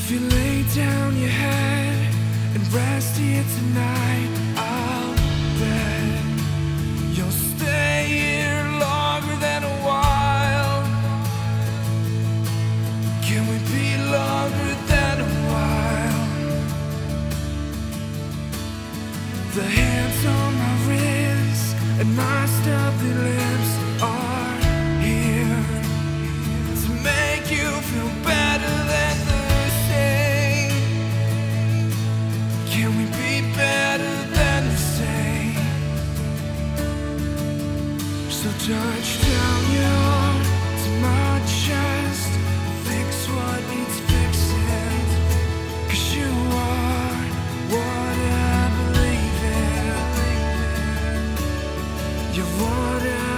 If you lay down your head and rest here tonight, I'll bet you'll stay here longer than a while. Can we be longer than a while? The hands on my wrists and my stuffy lips are here to make you feel better than the same. Can we be better than the same? So touch down your heart to my chest, fix what needs fixing, 'cause you are what I believe in. You're what I